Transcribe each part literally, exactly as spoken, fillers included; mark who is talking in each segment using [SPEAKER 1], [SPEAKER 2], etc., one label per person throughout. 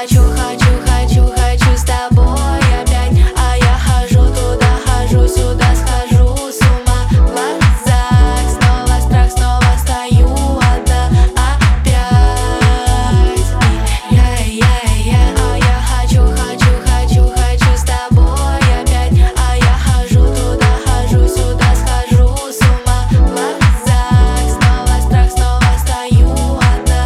[SPEAKER 1] хочу, хочу, хочу, хочу с тобой опять. А я хожу туда, хожу сюда, схожу с ума. В глазах снова страх, снова стою одна опять. Я, я, я, а я хочу, хочу, хочу, хочу с тобой опять. А я хожу туда, хожу сюда, схожу с ума. В глазах снова страх, снова стою одна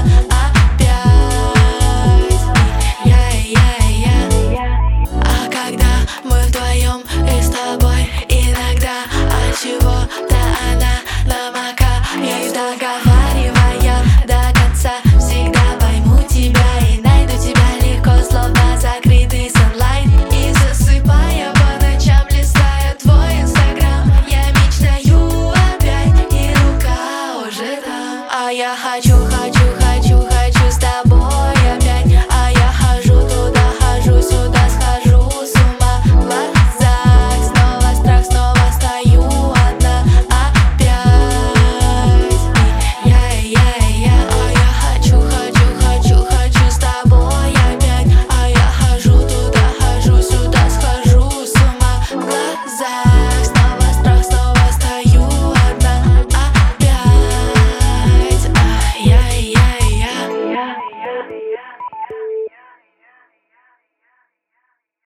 [SPEAKER 1] опять. Я, я, я. А когда мы вдвоем и с тобой, иногда от чего-то она намокает, договаривая до конца. Всегда пойму тебя и найду тебя легко, словно закрытый sunlight. И засыпая по ночам, листаю твой инстаграм. Я мечтаю опять, и рука уже там. А я хочу, хочу, хочу, хочу с тобой